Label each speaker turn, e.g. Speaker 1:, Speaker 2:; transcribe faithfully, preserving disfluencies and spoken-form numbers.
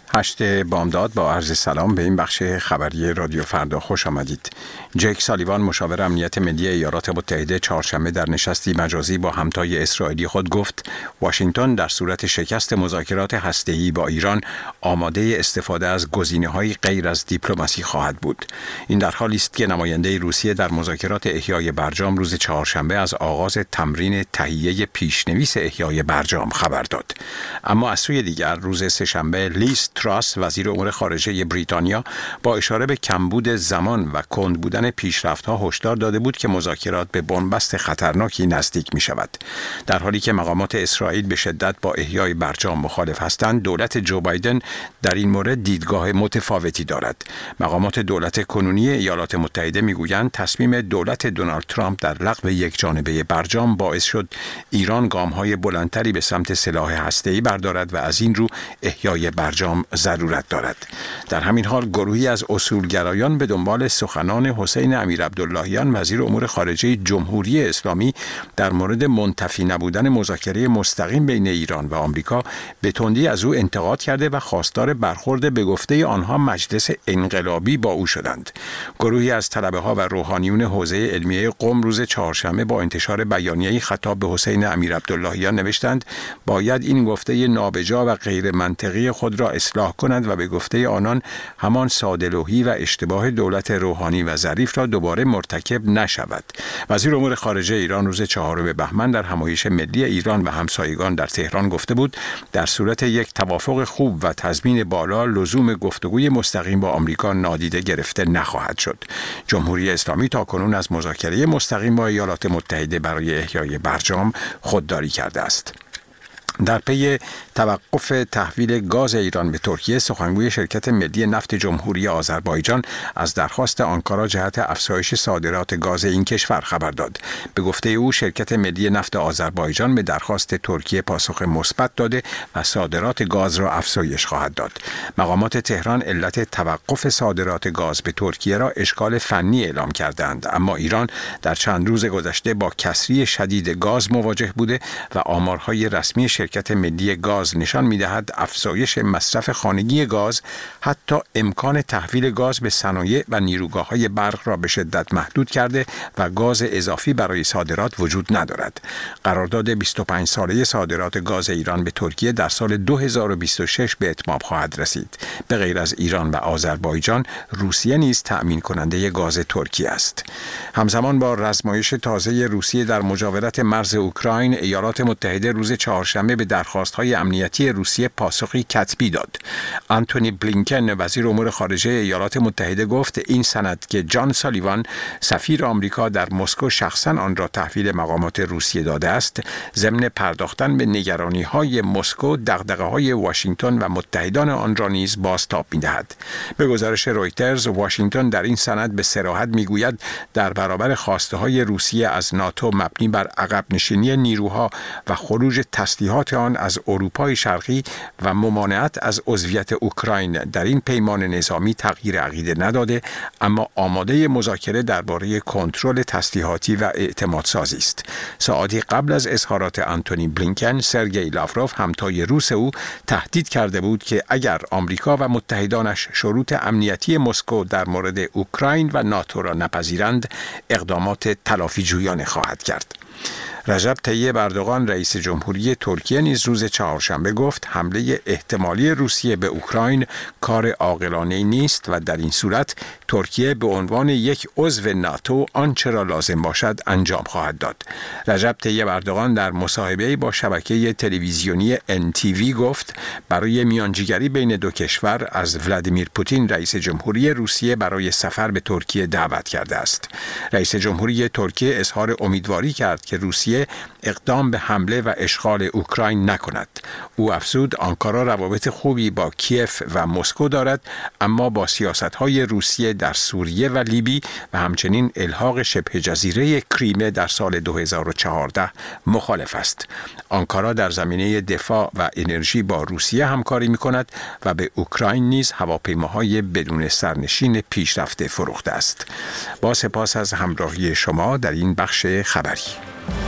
Speaker 1: هشت بامداد با عرض سلام به این بخش خبری رادیو فردا خوش آمدید. جک سالیوان مشاور امنیت ملی ایالات متحده چهارشنبه در نشستی مجازی با همتای اسرائیلی خود گفت واشنگتن در صورت شکست مذاکرات هسته‌ای با ایران آماده استفاده از گزینه‌های غیر از دیپلماسی خواهد بود. این در حالی است که نماینده روسیه در مذاکرات احیای برجام روز چهارشنبه از آغاز تمرین تهیه پیشنویس احیای برجام خبر داد. اما از سوی دیگر روز سه‌شنبه لیز تراس وزیر امور خارجه بریتانیا با اشاره به کمبود زمان و کند بودن پیشرفت‌ها هشدار داده بود که مذاکرات به بنبست خطرناکی نزدیک می شود. در حالی که مقامات اسرائیل به شدت با احیای برجام مخالف هستند، دولت جو بایدن در این مورد دیدگاه متفاوتی دارد. مقامات دولت کنونی ایالات متحده میگویند تصمیم دولت دونالد ترامپ در لغو یکجانبه برجام باعث شد ایران گام‌های بلندتری به سمت سلاح هسته‌ای بردارد و از این رو احیای برجام ضرورت دارد. در همین حال گروهی از اصولگرایان به دنبال سخنان حسین امیرعبداللهیان وزیر امور خارجه جمهوری اسلامی در مورد منتفی نبودن مذاکره مستقیم بین ایران و آمریکا به تندی از او انتقاد کرده و خواستار برخورد به گفته آنها مجلس انقلابی با او شدند. گروهی از طلبه‌ها و روحانیون حوزه علمیه قم روز چهارشنبه با انتشار بیانیه‌ای خطاب به حسین امیرعبداللهیان نوشتند باید این گفته نابجا و غیر منطقی خود را اصلاح کند و به گفته آنان همان ساده‌لوحی و اشتباه دولت روحانی و ظریف را دوباره مرتکب نشود. وزیر امور خارجه ایران روز چهارم بهمن در همایش ملی ایران و همسایگان در تهران گفته بود در صورت یک توافق خوب و تضمین بالا لزوم گفتگوی مستقیم با آمریکا نادیده گرفته نخواهد شد. جمهوری اسلامی تاکنون از مذاکره مستقیم با ایالات متحده برای احیای برجام خودداری کرده است. در پی توقف تحویل گاز ایران به ترکیه، سخنگوی شرکت ملی نفت جمهوری آذربایجان از درخواست آنکارا جهت افزایش صادرات گاز این کشور خبر داد. به گفته او شرکت ملی نفت آذربایجان به درخواست ترکیه پاسخ مثبت داده و صادرات گاز را افزایش خواهد داد. مقامات تهران علت توقف صادرات گاز به ترکیه را اشکال فنی اعلام کردند، اما ایران در چند روز گذشته با کسری شدید گاز مواجه بوده و آمارهای رسمی شرکت شرکت ملی گاز نشان می‌دهد افزایش مصرف خانگی گاز حتی امکان تحویل گاز به صنایع و نیروگاه‌های برق را به شدت محدود کرده و گاز اضافی برای صادرات وجود ندارد. قرارداد بیست و پنج ساله صادرات گاز ایران به ترکیه در سال دو هزار و بیست و شش به اتمام خواهد رسید. به غیر از ایران و آذربایجان، روسیه نیز تأمین کننده گاز ترکیه است. همزمان با رزمایش تازه روسیه در مجاورت مرز اوکراین، ایالات متحده روز چهارشنبه به درخواست‌های امنیتی روسیه پاسخی کتبی داد. آنتونی بلینکن وزیر امور خارجه ایالات متحده گفت این سند که جان سالیوان سفیر آمریکا در مسکو شخصاً آن را تحویل مقامات روسیه داده است، ضمن پرداختن به نگرانی‌های مسکو دغدغه‌های واشنگتن و متحدان آن را نیز بازتاب می‌دهد. به گزارش رویترز، واشنگتن در این سند به صراحت می‌گوید در برابر خواسته‌های روسیه از ناتو مبنی بر عقب نشینی نیروها و خروج تسلیحات آن از اروپای شرقی و ممانعت از عضویت اوکراین در این پیمان نظامی تغییر عقیده نداده، اما آماده مذاکره درباره کنترل تسلیحاتی و اعتماد سازی است. ساعتی قبل از اظهارات آنتونی بلینکن، سرگئی لاوروف همتای روس او تهدید کرده بود که اگر آمریکا و متحدانش شروط امنیتی مسکو در مورد اوکراین و ناتو را نپذیرند، اقدامات تلافی جویانه خواهد کرد. رجب طیب اردوغان رئیس جمهوری ترکیه نیز روز چهارشنبه گفت حمله احتمالی روسیه به اوکراین کار عاقلانه نیست و در این صورت ترکیه به عنوان یک عضو ناتو آنچه را لازم باشد انجام خواهد داد. رجب طیب اردوغان در مصاحبه‌ای با شبکه تلویزیونی ان تی وی گفت برای میانجیگری بین دو کشور از ولادیمیر پوتین رئیس جمهوری روسیه برای سفر به ترکیه دعوت کرده است. رئیس جمهوری ترکیه اظهار امیدواری کرد که روسیه اقدام به حمله و اشغال اوکراین نکند. او افزود آنکارا روابط خوبی با کیف و مسکو دارد، اما با سیاست‌های روسیه در سوریه و لیبی و همچنین الحاق شبه جزیره کریمه در سال دو هزار و چهارده مخالف است. آنکارا در زمینه دفاع و انرژی با روسیه همکاری می‌کند و به اوکراین نیز هواپیماهای بدون سرنشین پیشرفته فروخته است. با سپاس از همراهی شما در این بخش خبری.